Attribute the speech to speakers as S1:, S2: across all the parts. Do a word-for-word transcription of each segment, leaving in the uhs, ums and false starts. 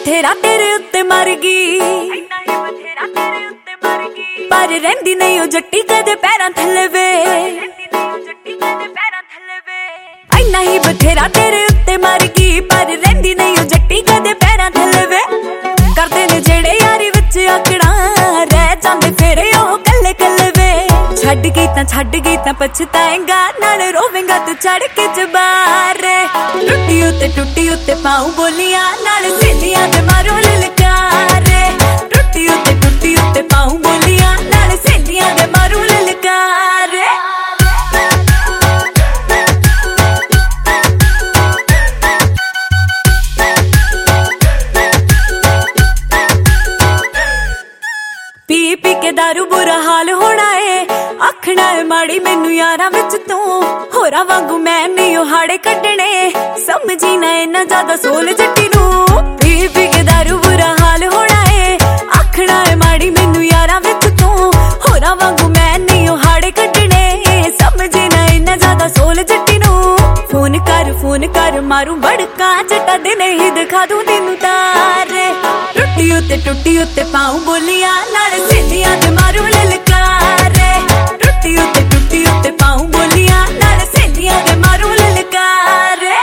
S1: ਬਥੇਰਾ ਤੇਰੇ ਉੱਤੇ ਮਰ ਗਈ, ਪਰ ਰਹਿੰਦੀ ਨਹੀਂ ਉਹ ਜੱਟੀ ਕਦੇ ਪੈਰਾਂ ਥੱਲੇ ਵੇ। ਇੰਨਾ ਹੀ ਬਥੇਰਾ ਤੇਰੇ ਉੱਤੇ ਮਰ ਗਈ, ਪਰ ਰਹਿੰਦੀ ਨਹੀਂ ਉਹ ਜੱਟੀ ਕਦੇ ਪੈਰਾਂ ਥੱਲੇ ਵੇ। ਕਰਦੇ ਨੇ ਜਿਹੜੇ ਯਾਰੀ ਵਿੱਚ ਆਕੜਾਂ, ਰਹਿ ਜਾਂਦੇ ਫੇਰੇ ਉਹ ਕੱਲੇ ਕੱਲੇ ਵੇ। ਛੱਡ ਗਈ ਤਾਂ ਛੱਡ ਗਈ ਤਾਂ ਪਛਤਾਏਂਗਾ, ਨਾਲ ਰੋਵੇਂਗਾ ਤੂੰ ਚੜ ਕੇ ਚਬਾਰੇ। ਟੁੱਟੀ ਉੱਤੇ ਟੁੱਟੀ ਉੱਤੇ ਪਾਉ ਬੋਲੀਆਂ, ਨਾਲ ਸਹੇਲੀਆਂ ਦੇ ਮਾਰੋ ਲਲਕਾਰੇ। ਟੁੱਟੀ ਉੱਤੇ ਟੁੱਟੀ ਉੱਤੇ ਪਾਉ ਬੋਲੀਆਂ, ਨਾਲ ਸਹੇਲੀਆਂ ਦੇ ਮਾਰੋ ਲਲਕਾਰੇ। ਪੀ ਪੀ ਕੇ ਦਾਰੂ ਬੁਰਾ ਹਾਲ ਹੋਣਾ ਏ, ਆਖਣਾ ਏ ਮਾੜੀ ਮੈਨੂੰ ਯਾਰਾਂ ਵਿੱਚ ਤੂੰ। ਹੋਰਾਂ ਵਾਂਗੂ ਮੈਂ ਨਹੀਂ ਉਹ ਹਾੜੇ ਕੱਢਣੇ, ਸਮਝੀ ਨਾ ਇੰਨਾ ਜ਼ਿਆਦਾ ਸੋਲ ਜੱਟੀ ਨੂੰ। ਪੀ ਪੀ ਕੇ ਦਾਰੂ ਬੁਰਾ ਹਾਲ ਹੋਣਾ ਏ, ਆਖਣਾ ਏ ਮਾੜੀ ਮੈਨੂੰ ਯਾਰਾਂ ਵਿੱਚ ਤੂੰ। ਹੋਰਾਂ ਵਾਂਗੂ ਮੈਂ ਨਹੀਂ ਉਹ ਹਾੜੇ ਕੱਢਣੇ, ਸਮਝੀ ਨਾ ਇੰਨਾ ਜ਼ਿਆਦਾ ਸੋਲ ਜੱਟੀ ਨੂੰ। ਫੋਨ ਕਰ ਫੋਨ ਕਰ ਮਾਰੂ ਬੜਕਾ, ਜੱਟਾ ਦਿਨੇ ਹੀ ਦਿਖਾ ਦੂੰ ਤੈਨੂੰ ਤਾਰੇ। ਟੁੱਟੀ ਉੱਤੇ ਟੁੱਟੀ ਉੱਤੇ ਪਾਉ ਬੋਲੀਆਂ, ਨਾਲ ਸਹੇਲੀਆਂ ਦੇ ਮਾਰੂ ਲਲਕਾਰੇ। ਟੁੱਟੀ ਉੱਤੇ ਟੁੱਟੀ ਉੱਤੇ ਪਾਉ ਬੋਲੀਆਂ, ਨਾਲ ਸਹੇਲੀਆਂ ਦੇ ਮਾਰੂ ਲਲਕਾਰੇ।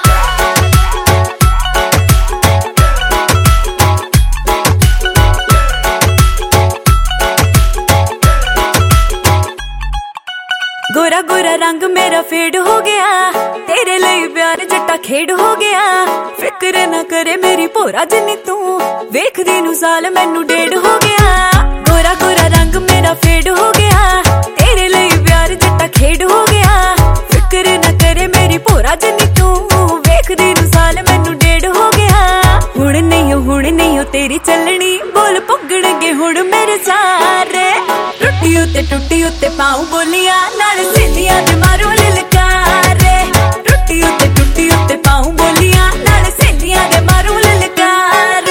S1: ਗੋਰਾ ਗੋਰਾ ਰੰਗ ਮੇਰਾ ਫੇਡ ਹੋ ਗਿਆ, ਤੇਰੇ ਲਈ ਪਿਆਰ ਜੱਟਾ ਖੇਡ ਹੋ ਗਿਆ। ਫਿਕਰ ਨਾ ਕਰੇ ਮੇਰੀ ਭੋਰਾ ਜਿੰਨੀ ਤੂੰ, ਵੇਖਦੀ ਨੂੰ ਸਾਲ ਮੈਨੂੰ ਡੇਢ ਹੋ ਗਿਆ। ਗੋਰਾ ਗੋਰਾ ਰੰਗ ਮੇਰਾ ਫੇਡ ਹੋ ਗਿਆ, ਤੇਰੇ ਲਈ ਪਿਆਰ ਜੱਟਾ ਖੇਡ ਹੋ ਗਿਆ। ਫਿਕਰ ਨਾ ਕਰੇ ਮੇਰੀ ਭੋਰਾ ਜਿੰਨੀ ਤੂੰ, ਵੇਖਦੀ ਨੂੰ ਸਾਲ ਮੈਨੂੰ ਡੇਢ ਹੋ ਗਿਆ। ਹੁਣ ਨਹੀਂ ਹੁਣ ਨਹੀਂ ਤੇਰੀ ਚੱਲਣੀ, ਬੋਲ ਪੁੱਗਣਗੇ ਹੁਣ ਮੇਰੇ ਸਾਰੇ। ਟੁੱਟੀ ਉੱਤੇ ਟੁੱਟੀ ਉੱਤੇ ਪਾਉ ਬੋਲੀਆਂ, ਨਾਲ ਸਹੇਲੀਆਂ ਦੇ ਮਾਰੋ ਲਲਕਾਰੇ। ਟੁੱਟੀ ਉੱਤੇ ਟੁੱਟੀ ਉੱਤੇ ਪਾਉ ਬੋਲੀਆਂ, ਨਾਲ ਸਹੇਲੀਆਂ ਦੇ ਮਾਰੋ ਲਲਕਾਰੇ।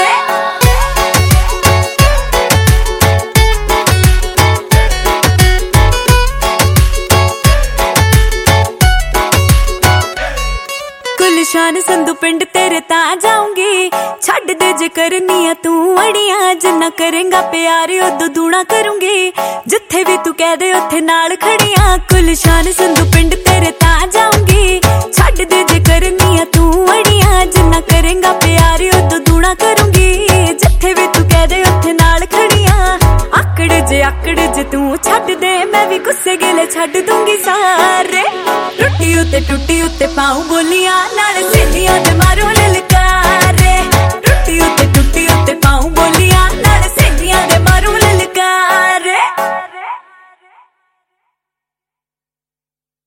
S1: ਗੁਲਸ਼ਨ ਸੰਧੂ ਪਿੰਡ ਤੇਰੇ ਤਾਂ ਜਾਊਂਗੀ, ਛੱਡ ਦੇ ਜੇ ਕਰਨੀ ਆ ਤੂੰ ਅੜੀਆਂ। ਜਿੰਨਾ ਕਰੇਂਗਾ ਪਿਆਰ ਉਦੋਂ ਦੂਣਾ ਕਰੂੰਗੀ, ਜਿੱਥੇ ਵੀ ਤੂੰ ਕਹਿ ਦੇ ਉੱਥੇ ਨਾਲ ਖੜੀਆਂ। ਗੁਲਸ਼ਨ ਸੰਧੂ ਪਿੰਡ ਤੇਰੇ ਤਾਂ ਜਾਊਂਗੀ, ਛੱਡ ਦੇ ਜੇ ਕਰਨੀ ਆ ਤੂੰ ਅੜੀਆਂ। ਜਿੰਨਾ ਕਰੇਂਗਾ ਪਿਆਰ ਉਦੋਂ ਦੂਣਾ ਕਰੂੰਗੀ, ਜਿੱਥੇ ਵੀ ਤੂੰ ਕਹਿ ਦੇ ਉੱਥੇ ਨਾਲ ਖੜੀਆਂ। ਆਕੜ ਜੇ ਆਕੜ ਜੇ ਤੂੰ ਛੱਡ ਦੇ, ਮੈਂ ਵੀ ਗੁੱਸੇ ਗਿਲੇ ਛੱਡ ਦੂੰਗੀ ਸਾਰੇ। ਟੁੱਟੀ ਉੱਤੇ ਟੁੱਟੀ ਉੱਤੇ ਪਾਉ ਬੋਲੀਆਂ, ਨਾਲ ਸਹੇਲੀਆਂ ਦੇ ਮਾਰੋ